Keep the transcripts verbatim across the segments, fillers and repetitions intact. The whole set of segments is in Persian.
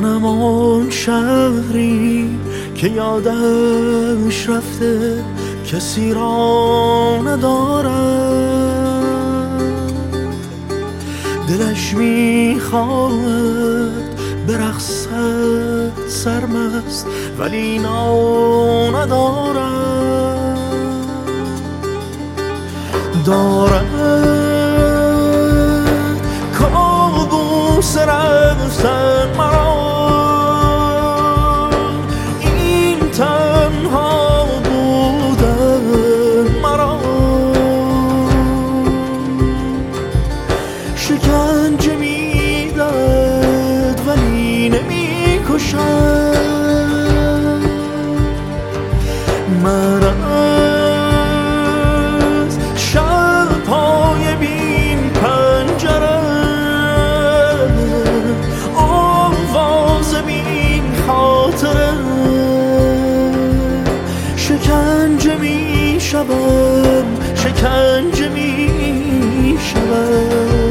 منم آن شهری که یادش رفته کسی را ندارد، دلش میخواهد برقصد سرمست ولی ناو ندارد. دارد کابوس رفتن مرا، این تنها بودن مرا، شکنجه میدهد ولی نمیکشد. من از شب‌های بین پنجره، آواز بین خاطره، شکنجه میشوم، شکنجه میشوم.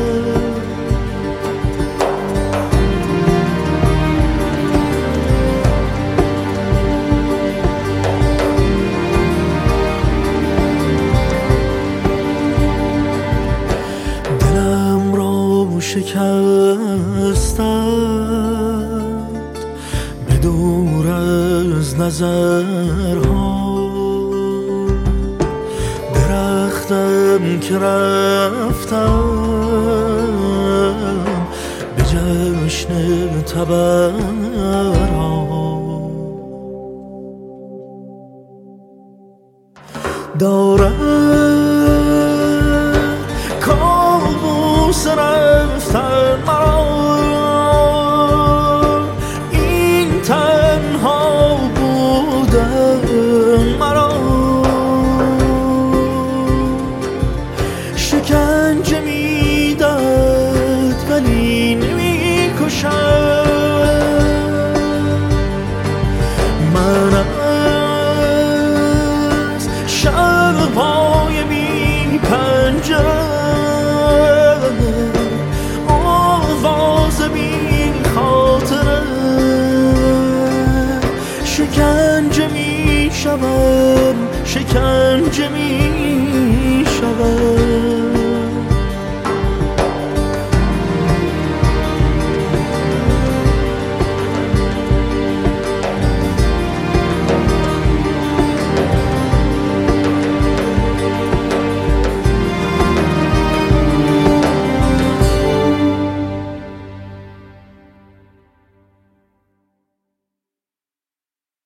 شکستند به دور از نظرها، درختم که رفتم به جشن تبرها. دارد کابوس رفتن مرا، این تنها بودن مرا، شکنجه میدهد ولی نمیکشد. من از شب‌های بی پنجره، آواز بی خاطره، شکنجه میشوم، شکنجه میشوم.